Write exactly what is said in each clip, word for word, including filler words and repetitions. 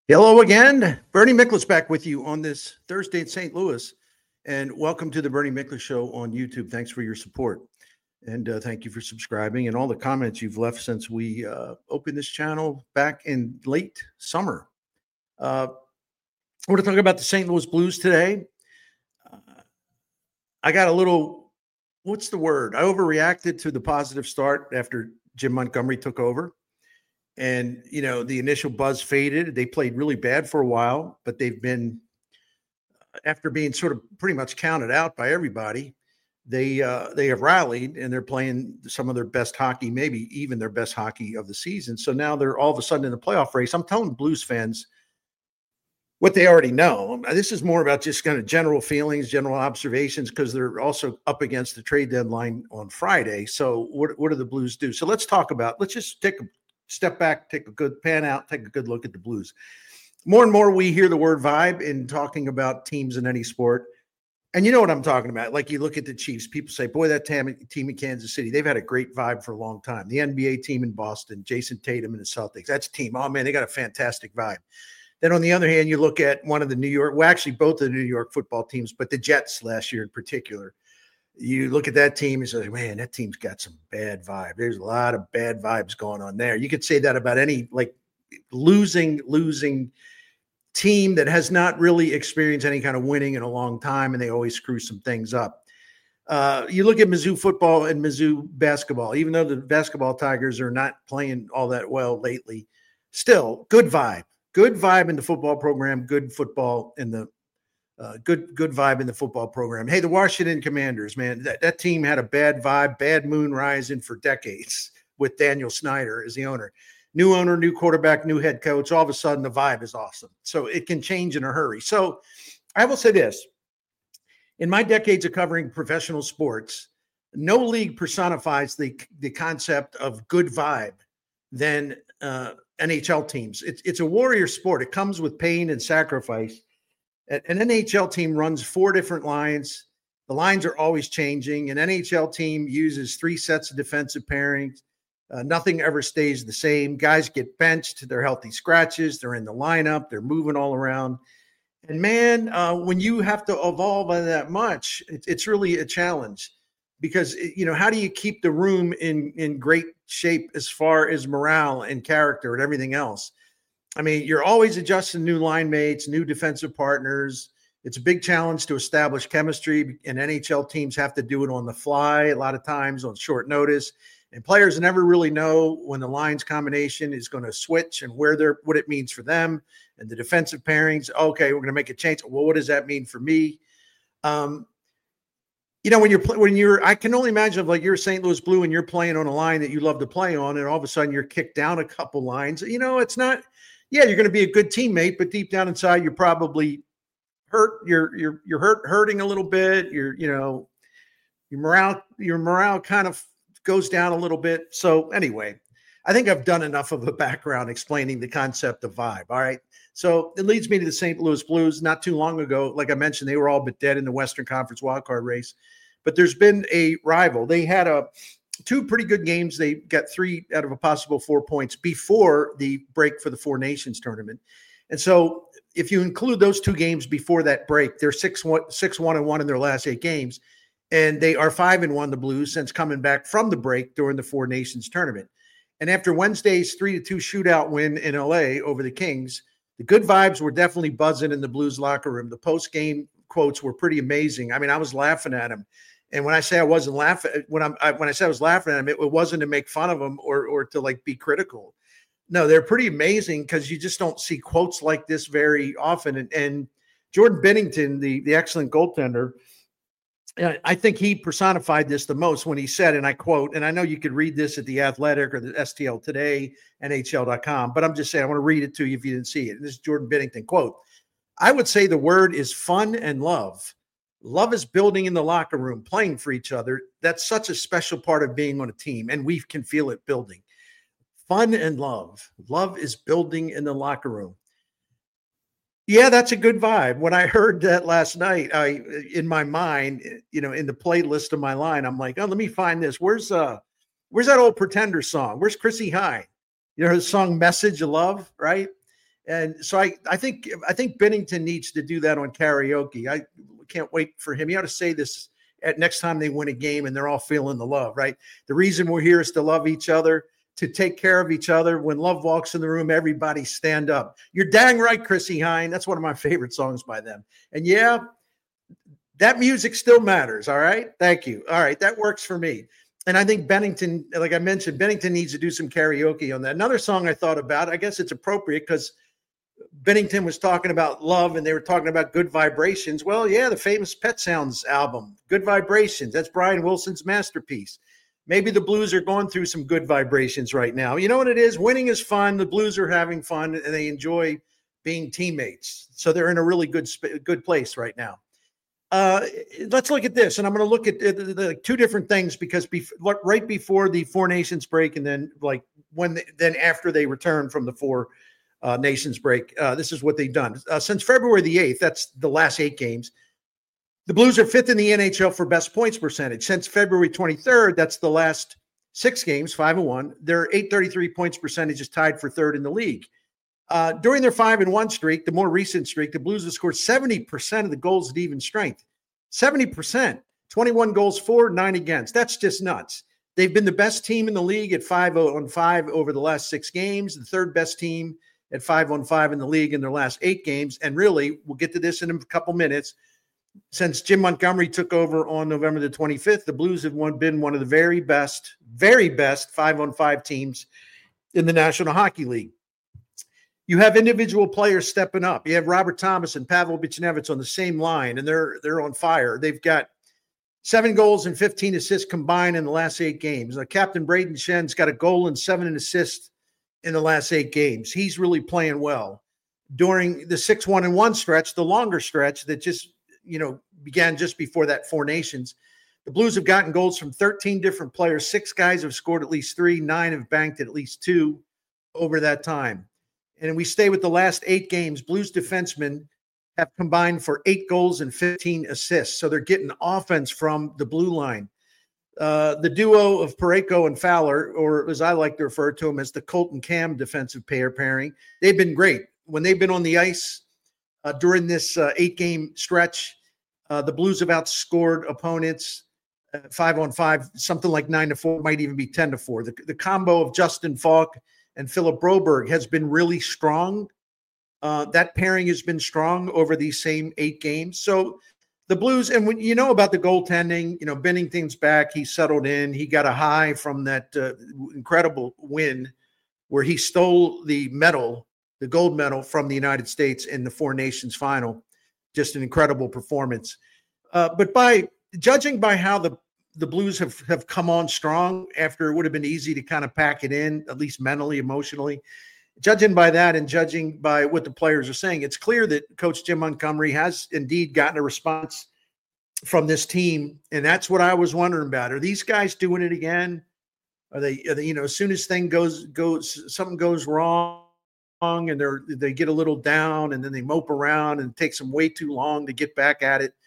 Hello again. Bernie Miklasz back with you on this Thursday in Saint Louis. And welcome to the Bernie Miklasz Show on YouTube. Thanks for your support. And uh, thank you for subscribing and all the comments you've left since we uh, opened this channel back in late summer. Uh, I want to talk about the Saint Louis Blues today. Uh, I got a little, what's the word? I overreacted to the positive start after Jim Montgomery took over. And, you know, the initial buzz faded. They played really bad for a while, but they've been, after being sort of pretty much counted out by everybody, they uh, they have rallied and they're playing some of their best hockey, maybe even their best hockey of the season. So now they're all of a sudden in the playoff race. I'm telling Blues fans what they already know. This is more about just kind of general feelings, general observations, because they're also up against the trade deadline on Friday. So what, what do the Blues do? So let's talk about, let's just take a step back, take a good pan out, take a good look at the Blues. More and more we hear the word vibe in talking about teams in any sport. And you know what I'm talking about. Like you look at the Chiefs, people say, boy, that tam- team in Kansas City, they've had a great vibe for a long time. The N B A team in Boston, Jason Tatum and the Celtics, that's a team. Oh, man, they got a fantastic vibe. Then on the other hand, you look at one of the New York, well, actually both of the New York football teams, but the Jets last year in particular. You look at that team and say, man, that team's got some bad vibe. There's a lot of bad vibes going on there. You could say that about any like losing, losing team that has not really experienced any kind of winning in a long time, and they always screw some things up. Uh, you look at Mizzou football and Mizzou basketball, even though the basketball Tigers are not playing all that well lately, still good vibe, good vibe in the football program, good football in the Uh, good, good vibe in the football program. Hey, the Washington Commanders, man, that, that team had a bad vibe, bad moon rising for decades with Daniel Snyder as the owner. New owner, new quarterback, new head coach. All of a sudden, the vibe is awesome. So it can change in a hurry. So I will say this. In my decades of covering professional sports, no league personifies the, the concept of good vibe than uh, N H L teams. It's, it's a warrior sport. It comes with pain and sacrifice. An N H L team runs four different lines. The lines are always changing. An N H L team uses three sets of defensive pairings. Uh, nothing ever stays the same. Guys get benched. They're healthy scratches. They're in the lineup. They're moving all around. And, man, uh, when you have to evolve that much, it, it's really a challenge because, you know, how do you keep the room in, in great shape as far as morale and character and everything else? I mean, you're always adjusting new line mates, new defensive partners. It's a big challenge to establish chemistry, and N H L teams have to do it on the fly a lot of times on short notice. And players never really know when the lines combination is going to switch and where they're, what it means for them. And the defensive pairings, okay, we're going to make a change. Well, what does that mean for me? Um, you know, when you're when you're, I can only imagine if like you're Saint Louis Blue and you're playing on a line that you love to play on, and all of a sudden you're kicked down a couple lines. You know, it's not. Yeah, you're going to be a good teammate, but deep down inside, you're probably hurt. You're you're you're hurt, hurting a little bit. You're you know, your morale your morale kind of goes down a little bit. So anyway, I think I've done enough of a background explaining the concept of vibe. All right, so it leads me to the Saint Louis Blues. Not too long ago, like I mentioned, they were all but dead in the Western Conference wildcard race, but there's been a rival. They had a two pretty good games. They got three out of a possible four points before the break for the Four Nations tournament. And so if you include those two games before that break, they're six, one, six, one and one in their last eight games. And they are five and one, the Blues, since coming back from the break during the Four Nations tournament. And after Wednesday's three to two shootout win in L A over the Kings, the good vibes were definitely buzzing in the Blues locker room. The post-game quotes were pretty amazing. I mean, I was laughing at them. And when I say I wasn't laughing, when I'm I, when I said I was laughing at him, it, it wasn't to make fun of him or or to like be critical. No, they're pretty amazing because you just don't see quotes like this very often. And, and Jordan Binnington, the the excellent goaltender, I think he personified this the most when he said, and I quote, and I know you could read this at the Athletic or the S T L Today, N H L dot com, but I'm just saying I want to read it to you if you didn't see it. This is Jordan Binnington, quote, "I would say the word is fun and love. Love is building in the locker room, playing for each other. That's such a special part of being on a team, and we can feel it building. Fun and love. Love is building in the locker room." Yeah, that's a good vibe. When I heard that last night, I in my mind, you know, in the playlist of my line, I'm like, oh, let me find this. Where's uh, where's that old Pretender song? Where's Chrissy Hynde? You know, the song "Message of Love," right? And so I, I think I think Binnington needs to do that on karaoke. I can't wait for him. He ought to say this at next time they win a game and they're all feeling the love, right? The reason we're here is to love each other, to take care of each other. When love walks in the room, everybody stand up. You're dang right, Chrissie Hynde. That's one of my favorite songs by them. And yeah, that music still matters. All right. Thank you. All right. That works for me. And I think Binnington, like I mentioned, Binnington needs to do some karaoke on that. Another song I thought about, I guess it's appropriate because Binnington was talking about love and they were talking about Good Vibrations. Well, yeah, the famous Pet Sounds album, Good Vibrations. That's Brian Wilson's masterpiece. Maybe the Blues are going through some good vibrations right now. You know what it is? Winning is fun. The Blues are having fun and they enjoy being teammates. So they're in a really good, good place right now. Uh, let's look at this. And I'm going to look at the, the, the two different things because bef- right before the Four Nations break and then like when, they, then after they return from the Four Uh, Nations break. Uh, this is what they've done. Uh, since February the eighth, that's the last eight games, the Blues are fifth in the N H L for best points percentage. Since February twenty-third, that's the last six games, five and one. Their eight thirty-three points percentage is tied for third in the league. Uh, during their five and one streak, the more recent streak, the Blues have scored seventy percent of the goals at even strength. seventy percent, twenty-one goals for, nine against. That's just nuts. They've been the best team in the league at five on five over the last six games, the third best team at five on five in the league in their last eight games. And really, we'll get to this in a couple minutes. Since Jim Montgomery took over on November the twenty-fifth, the Blues have won, been one of the very best, very best five on five teams in the National Hockey League. You have individual players stepping up. You have Robert Thomas and Pavel Buchnevich on the same line, and they're they're on fire. They've got seven goals and fifteen assists combined in the last eight games. Uh, Captain Braden Shen's got a goal and seven assists in the last eight games. He's really playing well. During the six one and one stretch, the longer stretch that just, you know, began just before that Four Nations, the Blues have gotten goals from thirteen different players. Six guys have scored at least three. Nine have banked at least two over that time. And we stay with the last eight games. Blues defensemen have combined for eight goals and fifteen assists. So they're getting offense from the blue line. Uh, the duo of Parayko and Fowler, or as I like to refer to them as the Colton Cam defensive pair pairing, they've been great. When they've been on the ice uh, during this uh, eight-game stretch, uh, the Blues have outscored opponents uh, five on five, something like nine to four, might even be ten to four. The, the combo of Justin Falk and Philip Broberg has been really strong. Uh, that pairing has been strong over these same eight games. So the Blues, and when you know about the goaltending, you know, Binnington's back. He settled in. He got a high from that uh, incredible win where he stole the medal, the gold medal from the United States in the Four Nations final. Just an incredible performance. Uh, but by judging by how the, the Blues have, have come on strong after it would have been easy to kind of pack it in, at least mentally, emotionally, judging by that and judging by what the players are saying, it's clear that Coach Jim Montgomery has indeed gotten a response from this team. And that's what I was wondering about. Are these guys doing it again? Are they, are they you know, as soon as thing goes, goes, something goes wrong and they're, they get a little down and then they mope around and it takes them way too long to get back at it.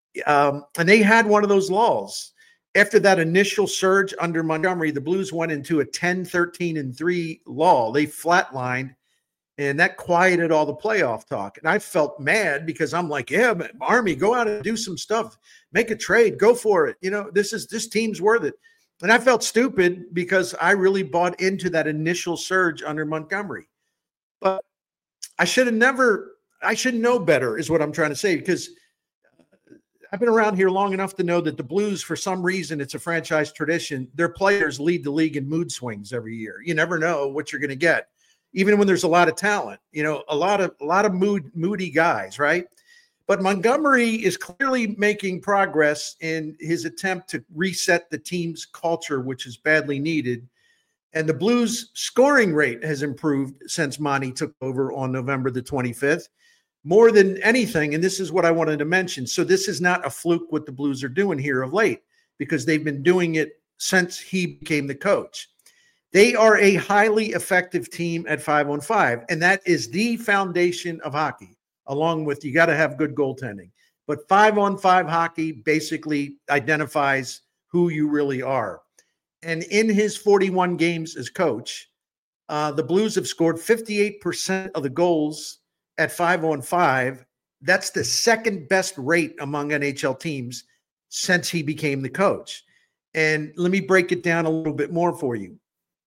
Um, and they had one of those lulls. After that initial surge under Montgomery, the Blues went into a ten, thirteen, and three lull. They flatlined, and that quieted all the playoff talk. And I felt mad because I'm like, yeah, Army, go out and do some stuff. Make a trade. Go for it. You know, this is this team's worth it. And I felt stupid because I really bought into that initial surge under Montgomery. But I should have never – I should know better is what I'm trying to say because – I've been around here long enough to know that the Blues, for some reason, it's a franchise tradition. Their players lead the league in mood swings every year. You never know what you're going to get, even when there's a lot of talent. You know, a lot of a lot of mood moody guys, right? But Montgomery is clearly making progress in his attempt to reset the team's culture, which is badly needed. And the Blues' scoring rate has improved since Monty took over on November the twenty-fifth. More than anything, and this is what I wanted to mention. So this is not a fluke what the Blues are doing here of late because they've been doing it since he became the coach. They are a highly effective team at five on five, and that is the foundation of hockey, along with you got to have good goaltending. But five on five hockey basically identifies who you really are. And in his forty-one games as coach, Uh, the Blues have scored fifty-eight percent of the goals at five on five. That's the second best rate among N H L teams since he became the coach. And let me break it down a little bit more for you.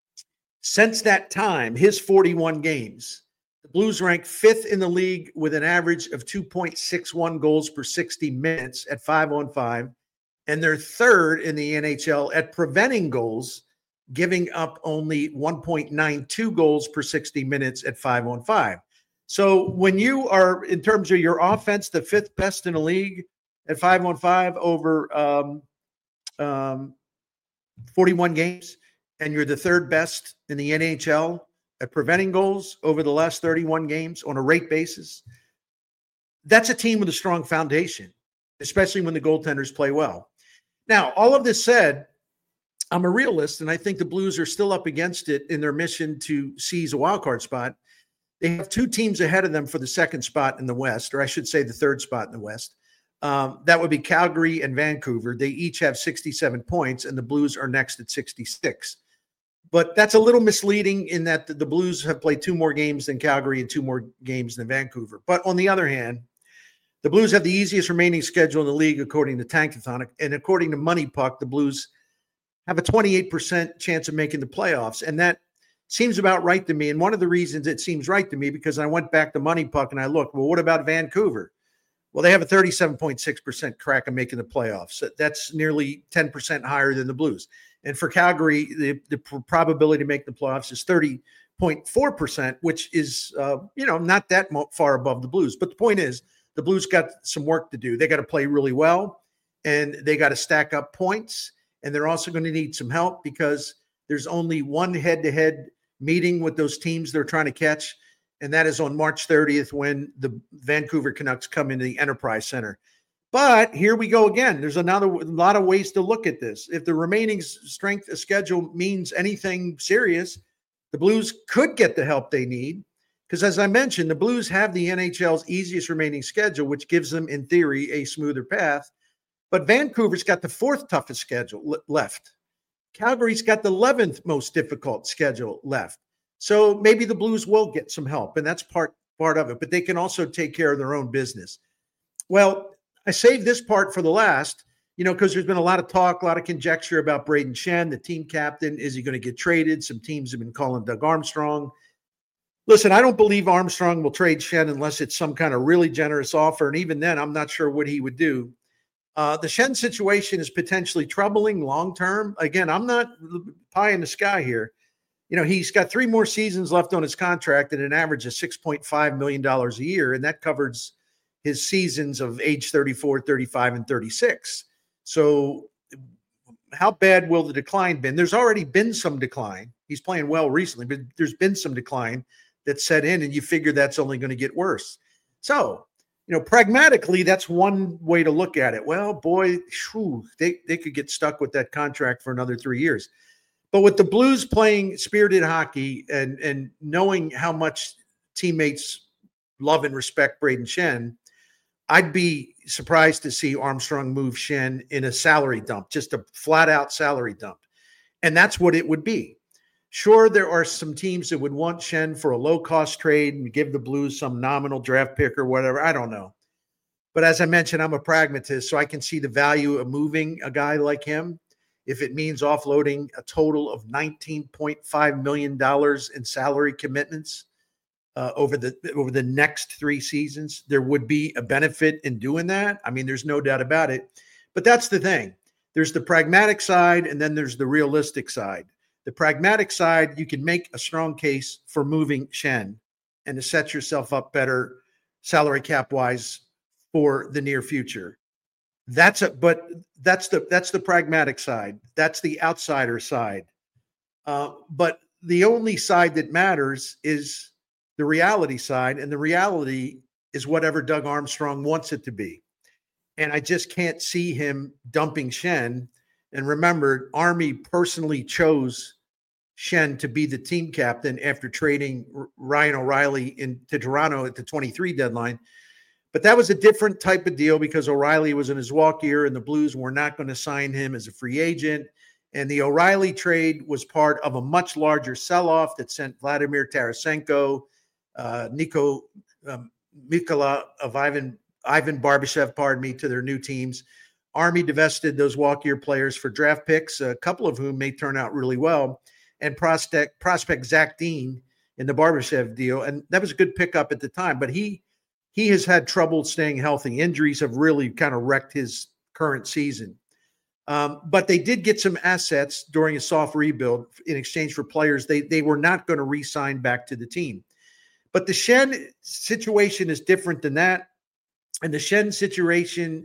Since that time, his forty-one games, the Blues rank fifth in the league with an average of two point six one goals per sixty minutes at five on five. And they're third in the N H L at preventing goals, giving up only one point nine two goals per sixty minutes at five on five. So when you are, in terms of your offense, the fifth best in the league at five on five over um, um, forty-one games, and you're the third best in the N H L at preventing goals over the last thirty-one games on a rate basis, that's a team with a strong foundation, especially when the goaltenders play well. Now, all of this said, I'm a realist, and I think the Blues are still up against it in their mission to seize a wildcard spot. They have two teams ahead of them for the second spot in the West, or I should say the third spot in the West. Um, that would be Calgary and Vancouver. They each have sixty-seven points, and the Blues are next at sixty-six. But that's a little misleading in that the Blues have played two more games than Calgary and two more games than Vancouver. But on the other hand, the Blues have the easiest remaining schedule in the league, according to Tankathon. And according to Money Puck, the Blues have a twenty-eight percent chance of making the playoffs. And that seems about right to me. And one of the reasons it seems right to me, because I went back to Money Puck and I looked, well, what about Vancouver? Well, they have a thirty-seven point six percent crack of making the playoffs. That's nearly ten percent higher than the Blues. And for Calgary, the, the probability to make the playoffs is thirty point four percent, which is, uh, you know, not that far above the Blues. But the point is, the Blues got some work to do. They got to play really well, and they got to stack up points. And they're also going to need some help because there's only one head-to-head meeting with those teams they're trying to catch, and that is on March thirtieth when the Vancouver Canucks come into the Enterprise Center. But here we go again. There's another a lot of ways to look at this. If the remaining strength of schedule means anything serious, the Blues could get the help they need because, as I mentioned, the Blues have the N H L's easiest remaining schedule, which gives them, in theory, a smoother path. But Vancouver's got the fourth toughest schedule left. Calgary's got the eleventh most difficult schedule left. So maybe the Blues will get some help, and that's part, part of it. But they can also take care of their own business. Well, I saved this part for the last, you know, because there's been a lot of talk, a lot of conjecture about Brayden Schenn, the team captain. Is he going to get traded? Some teams have been calling Doug Armstrong. Listen, I don't believe Armstrong will trade Schenn unless it's some kind of really generous offer. And even then, I'm not sure what he would do. Uh, the Schenn situation is potentially troubling long-term. Again, I'm not pie in the sky here. You know, he's got three more seasons left on his contract at an average of six point five million dollars a year, and that covers his seasons of age thirty-four, thirty-five, and thirty-six. So how bad will the decline been? There's already been some decline. He's playing well recently, but there's been some decline that set in, and you figure that's only going to get worse. So, you know, pragmatically, that's one way to look at it. Well, boy, whew, they, they could get stuck with that contract for another three years. But with the Blues playing spirited hockey and, and knowing how much teammates love and respect Brayden Schenn, I'd be surprised to see Armstrong move Schenn in a salary dump, just a flat-out salary dump. And that's what it would be. Sure, there are some teams that would want Schenn for a low-cost trade and give the Blues some nominal draft pick or whatever. I don't know. But as I mentioned, I'm a pragmatist, so I can see the value of moving a guy like him if it means offloading a total of nineteen point five million dollars in salary commitments uh, over the over the next three seasons. There would be a benefit in doing that. I mean, there's no doubt about it. But that's the thing. There's the pragmatic side, and then there's the realistic side. The pragmatic side, you can make a strong case for moving Schenn and to set yourself up better salary cap wise for the near future. That's a, but that's the, that's the pragmatic side. That's the outsider side. Uh, but the only side that matters is the reality side. And the reality is whatever Doug Armstrong wants it to be. And I just can't see him dumping Schenn. And remember, Army personally chose Schenn to be the team captain after trading Ryan O'Reilly into Toronto at the twenty-three deadline. But that was a different type of deal because O'Reilly was in his walk year and the Blues were not going to sign him as a free agent. And the O'Reilly trade was part of a much larger sell-off that sent Vladimir Tarasenko, uh, Nico um, Mikula of Ivan Ivan Barbashev, pardon me, to their new teams. Army divested those walk-year players for draft picks, a couple of whom may turn out really well, and prospect prospect Zach Dean in the Barbashev deal. And that was a good pickup at the time, but he he has had trouble staying healthy. Injuries have really kind of wrecked his current season. Um, but they did get some assets during a soft rebuild in exchange for players they, they were not going to re-sign back to the team. But the Schenn situation is different than that. And the Schenn situation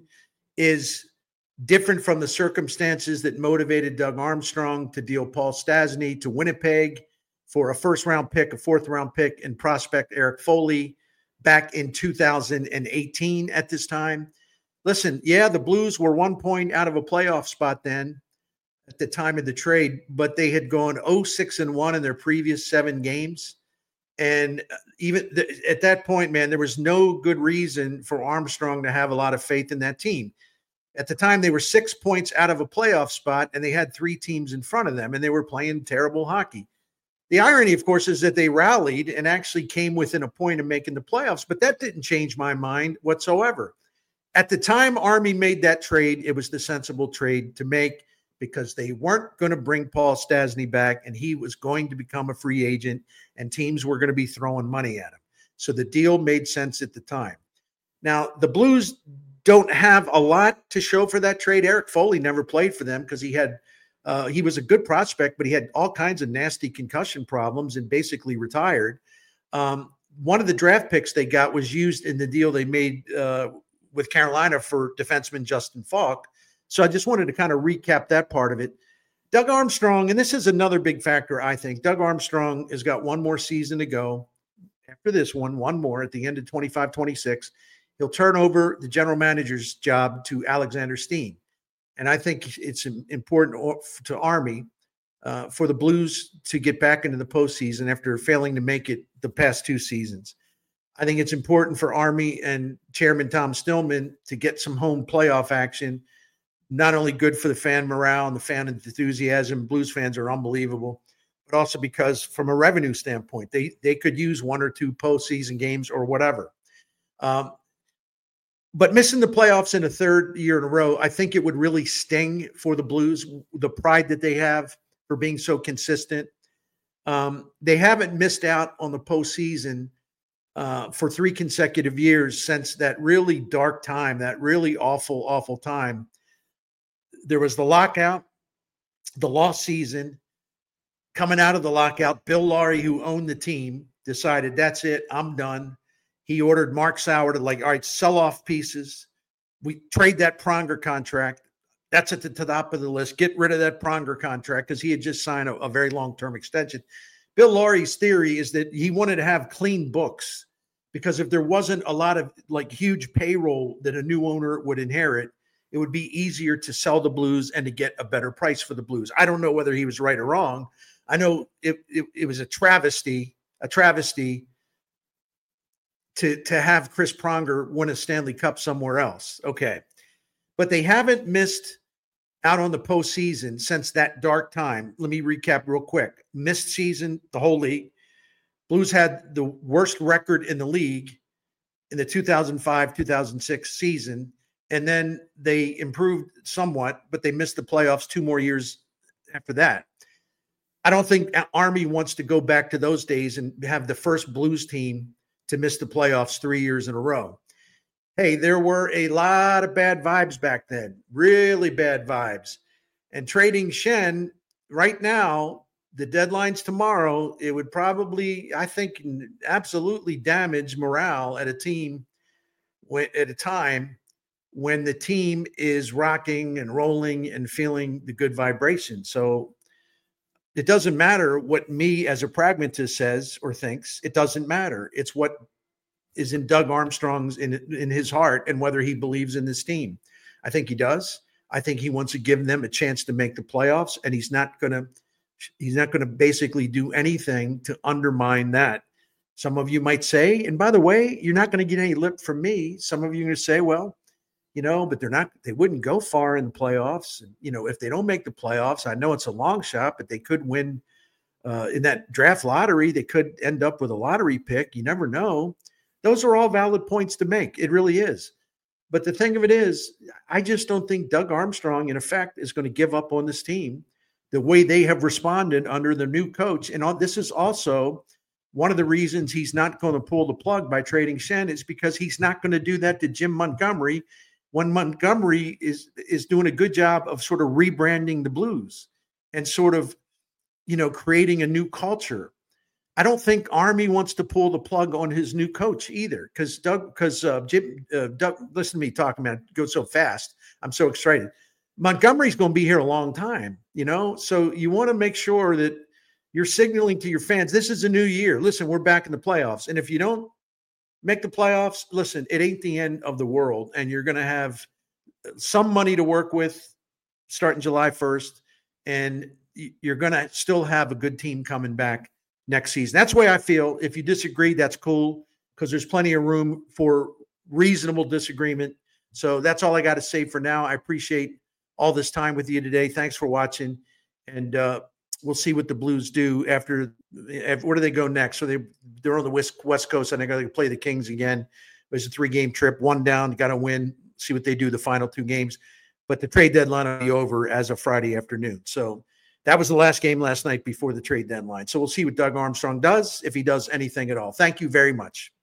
is different from the circumstances that motivated Doug Armstrong to deal Paul Stastny to Winnipeg for a first-round pick, a fourth-round pick, and prospect Eric Foley back in two thousand eighteen at this time. Listen, yeah, the Blues were one point out of a playoff spot then at the time of the trade, but they had gone oh six and one in their previous seven games. And even th- at that point, man, there was no good reason for Armstrong to have a lot of faith in that team. At the time, they were six points out of a playoff spot, and they had three teams in front of them, and they were playing terrible hockey. The irony, of course, is that they rallied and actually came within a point of making the playoffs, but that didn't change my mind whatsoever. At the time Army made that trade, it was the sensible trade to make because they weren't going to bring Paul Stastny back, and he was going to become a free agent, and teams were going to be throwing money at him. So the deal made sense at the time. Now, the Blues don't have a lot to show for that trade. Eric Foley never played for them because he had uh, he was a good prospect, but he had all kinds of nasty concussion problems and basically retired. Um, one of the draft picks they got was used in the deal they made uh, with Carolina for defenseman Justin Falk. So I just wanted to kind of recap that part of it. Doug Armstrong, and this is another big factor, I think. Doug Armstrong has got one more season to go. After this one, one more at the end of twenty-five twenty-six. He'll turn over the general manager's job to Alexander Steen. And I think it's important to Army uh, for the Blues to get back into the postseason after failing to make it the past two seasons. I think it's important for Army and Chairman Tom Stillman to get some home playoff action. Not only good for the fan morale and the fan enthusiasm, Blues fans are unbelievable, but also because from a revenue standpoint, they they could use one or two postseason games or whatever. Um, but missing the playoffs in a third year in a row, I think it would really sting for the Blues, the pride that they have for being so consistent. Um, they haven't missed out on the postseason uh, for three consecutive years since that really dark time, that really awful, awful time. There was the lockout, the lost season. Coming out of the lockout, Bill Laurie, who owned the team, decided, that's it, I'm done. He ordered Mark Sauer to, like, all right, sell off pieces. We trade that Pronger contract. That's at the top of the list. Get rid of that Pronger contract because he had just signed a, a very long-term extension. Bill Laurie's theory is that he wanted to have clean books because if there wasn't a lot of, like, huge payroll that a new owner would inherit, it would be easier to sell the Blues and to get a better price for the Blues. I don't know whether he was right or wrong. I know it, it, it was a travesty, a travesty to, to have Chris Pronger win a Stanley Cup somewhere else. Okay. But they haven't missed out on the postseason since that dark time. Let me recap real quick. Missed season, the whole league. Blues had the worst record in the league in the two thousand five two thousand six season. And then they improved somewhat, but they missed the playoffs two more years after that. I don't think Army wants to go back to those days and have the first Blues team to miss the playoffs three years in a row. Hey, there were a lot of bad vibes back then, really bad vibes. And trading Schenn right now, the deadline's tomorrow, it would probably, I think, absolutely damage morale at a team at a time when the team is rocking and rolling and feeling the good vibration. So it doesn't matter what me as a pragmatist says or thinks. It doesn't matter. It's what is in Doug Armstrong's in, in his heart and whether he believes in this team. I think he does. I think he wants to give them a chance to make the playoffs, and he's not going to he's not going to basically do anything to undermine that. Some of you might say, and by the way, you're not going to get any lip from me. Some of you are going to say, well, you know, but they're not, they wouldn't go far in the playoffs. You know, if they don't make the playoffs, I know it's a long shot, but they could win uh, in that draft lottery. They could end up with a lottery pick. You never know. Those are all valid points to make. It really is. But the thing of it is, I just don't think Doug Armstrong, in effect, is going to give up on this team the way they have responded under the new coach. And all, this is also one of the reasons he's not going to pull the plug by trading Shen, is because he's not going to do that to Jim Montgomery when Montgomery is is doing a good job of sort of rebranding the Blues and sort of, you know, creating a new culture. I don't think Army wants to pull the plug on his new coach either, because Doug, because uh, Jim, uh, Doug, listen to me talking about it, go so fast. I'm so excited. Montgomery's going to be here a long time, you know, so you want to make sure that you're signaling to your fans, this is a new year. Listen, we're back in the playoffs. And if you don't make the playoffs, listen, it ain't the end of the world. And you're going to have some money to work with starting July first. And you're going to still have a good team coming back next season. That's the way I feel. If you disagree, that's cool, because there's plenty of room for reasonable disagreement. So that's all I got to say for now. I appreciate all this time with you today. Thanks for watching. And uh, we'll see what the Blues do after. Where do they go next? So they, they're on the West, West Coast, and they're going to play the Kings again. It's a three-game trip, one down, got to win, see what they do the final two games. But the trade deadline will be over as of Friday afternoon. So that was the last game last night before the trade deadline. So we'll see what Doug Armstrong does, if he does anything at all. Thank you very much.